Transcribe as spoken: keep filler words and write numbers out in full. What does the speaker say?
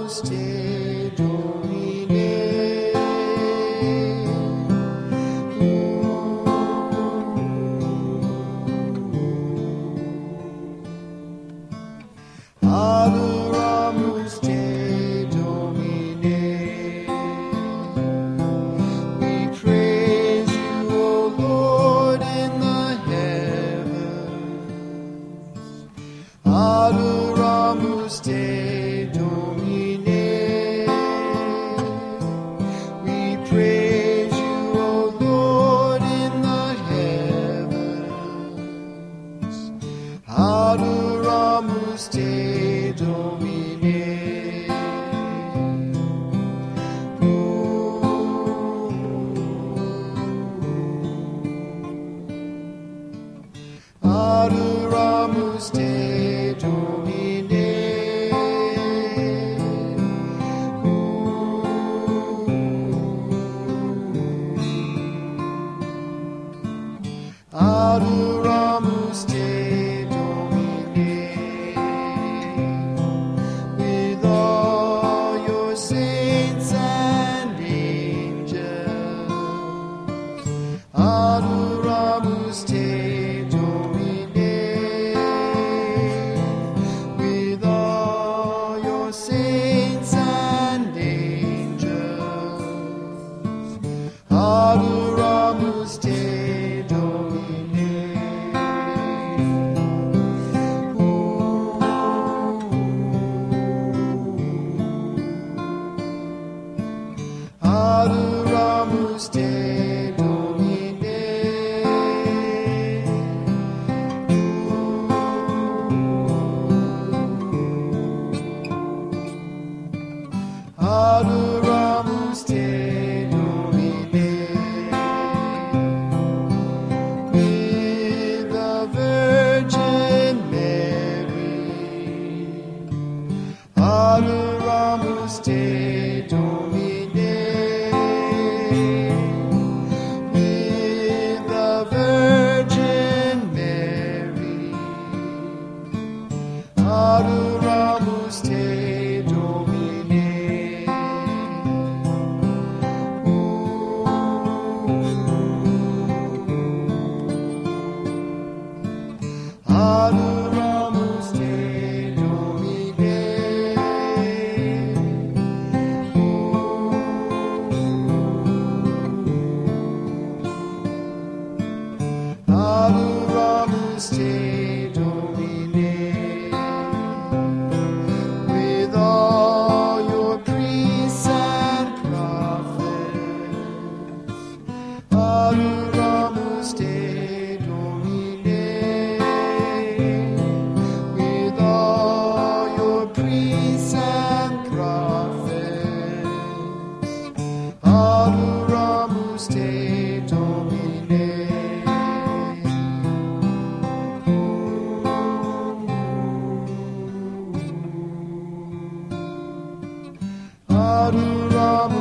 Adoramus te, Domine. Adoramus te, Domine. We praise you, O Lord, in the heavens. Adoramus te, Domine. We praise you, O Lord, in the heavens. Adoramus te, Domine. Adoramus te, Domine. Adoramus te, Domine. With all your saints and angels. Adoramus te, Domine. With all your saints and angels. Adoramus te, Domine. Adoramus te, Domine. Adoramus te, Domine. With the Virgin Mary. Adoramus te, Domine. With the Virgin Mary. Adoramus te, Domine. Adoramus te, Domine. Adoramus te, Domine. With all your priests and prophets. Adoramus te, Domine. With all your priests and prophets. Adoramus te, Domine. Adoramus